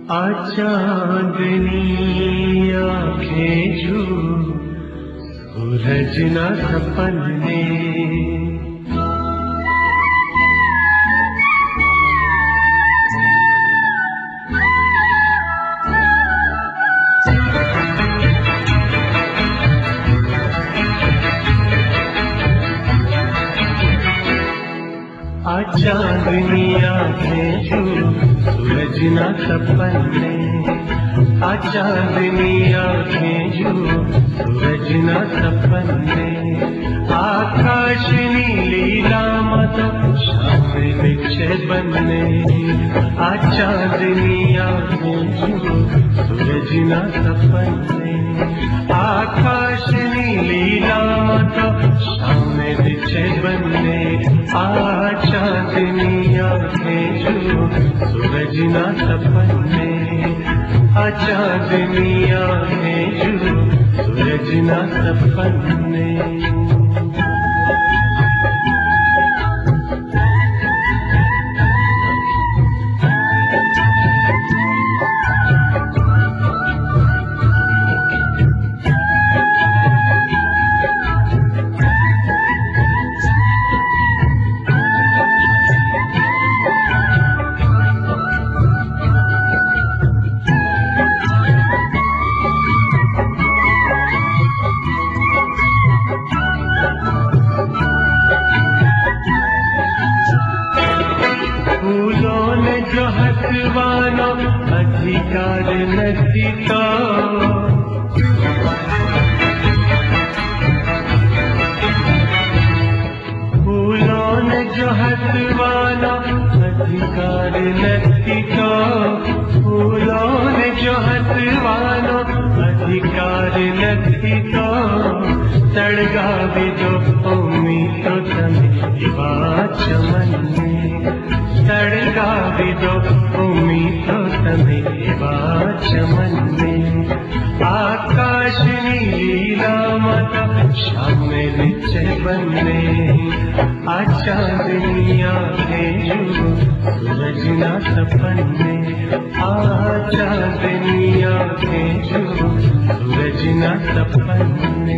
चांदनी आँखें जो सूरज ना सपने चांदनी आँखें जो सूरज ना सपने चांदनी आँखें जो सूरज ना सपने आकाश नीला मत शाम बिछे बनने चांदनी आँखें जो सूरज ना सपने आकाश नीला मत शाम बिछे बनने चांदनी आँखें जो सूरज ना सपने चांदनी आँखें जो सूरज ना सपने अधिकार नसीता फूलों ने जो हसवाना अधिकार नसीता फूलों ने जो हसवाना अधिकार नसीता सड़गा भी जो उम्मीद तो तमें बात चमन में सड़गा भी दो उम्मीद तो तमें बात चमन में आकाश नीला मत शाम में नीचे बनने चांदनी आँखें जो सूरज ना सपने चांदनी आँखें जो सूरज ना सपने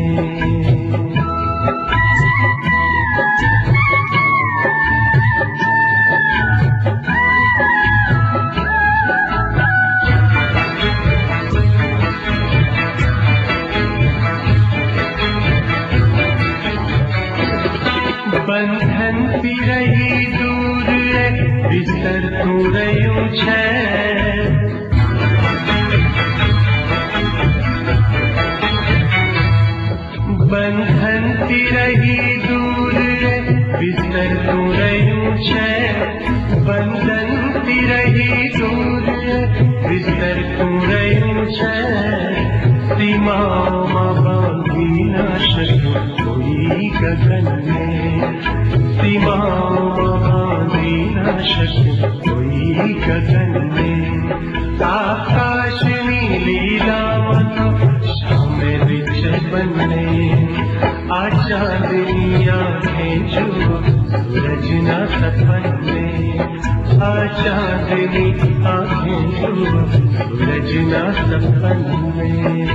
बंधन सी रही दूर बिस्तर तू रही छे बंधन सी रही दूर बिस्तर तू रही छे बंधन सी रही दूर बिस्तर तू रही छे सीमाओं में बांधी ना सकूं कोई गगन में सीमाओं में बांधी ना सकूं कोई गगन में आकाश नीला मत शाम बिछ बनने चांदनी आँखें जो सूरज ना सपने चांदनी आँखें जो सूरज ना सपने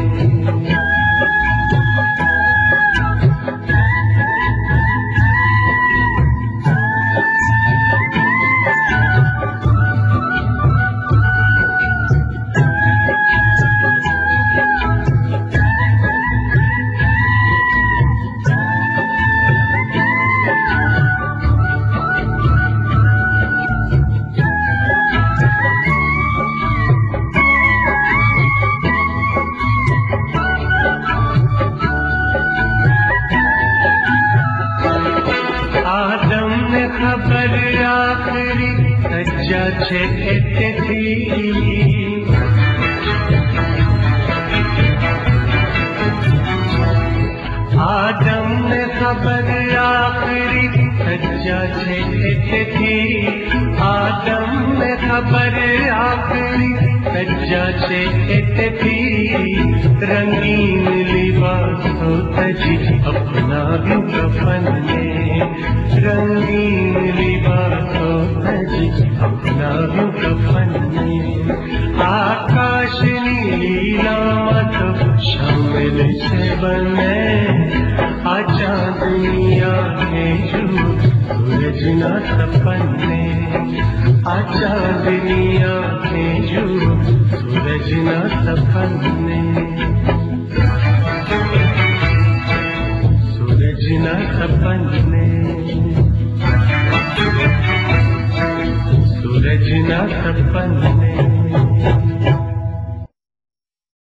आदम ने खबर आखिरी सच्चा थी आदम ने खबर आखिरी सच्चा थी रंगीन लिबास हो तजी अपना भी कफन में रंगीन लिबास हो तजी अपना भी कफन में बने आ चांदनी आंखें झूठ सूरज ना सपने आ चांदनी आंखें झूठ सूरज ना सपने सूरज ना सपने सूरज ना सपने